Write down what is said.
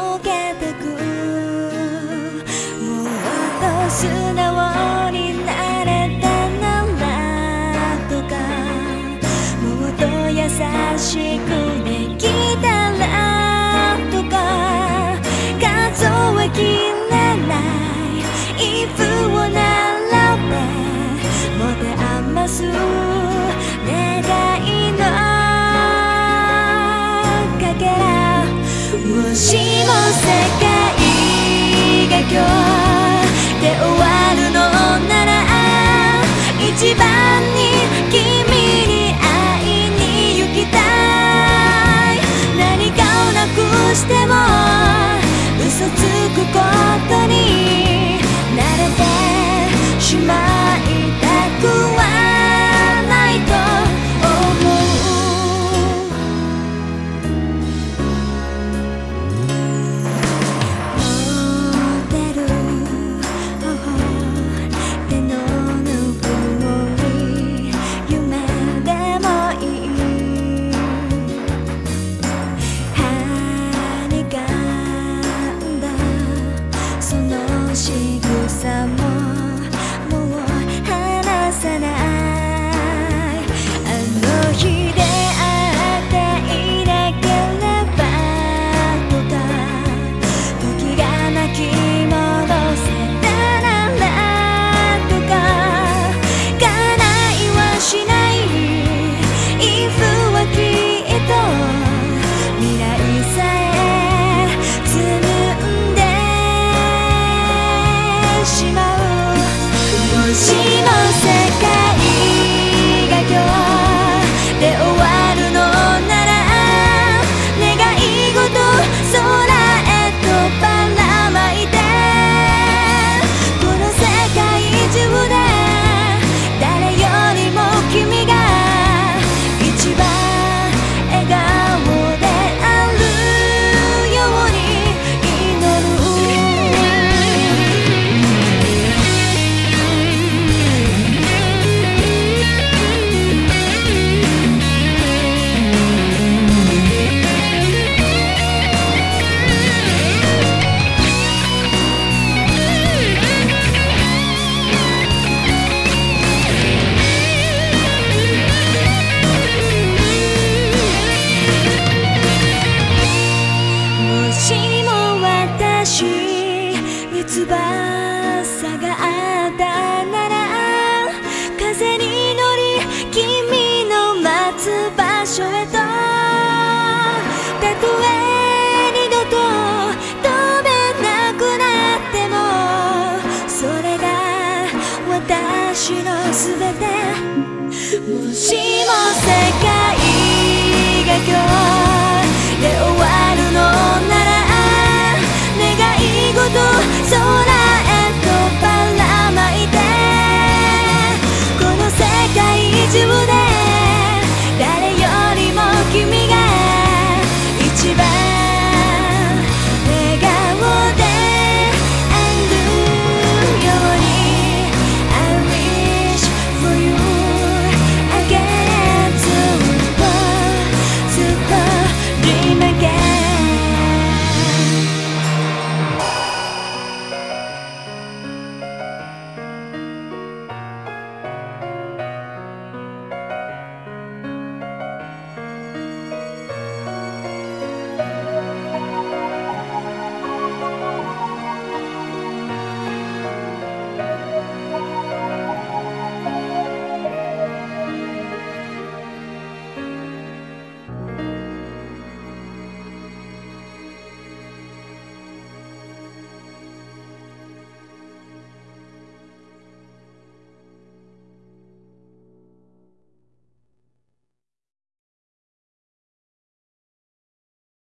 溶けてく。もっと素直になれたならとか、もっと優しくできたらとか、数えきれないイフを並べ持て余す願いのかけら。もしも世界が今日で終わるのなら、一番に君に会いに行きたい。何かをなくしても嘘つくことに慣れてしまいたくはないと思う。持ってる手のぬくもり、夢でもいい。はにかんだその仕草ももう離さない。あの日出会っていなければとか、時が巻き戻せたならとか、叶いはしないイフはきっと未来さえ紡んでしまう。もしも世界が今日で終わるのなら、願い事空へとばらまいて、この世界中で誰よりも君が一番笑顔であるように祈る。もしも私に翼があった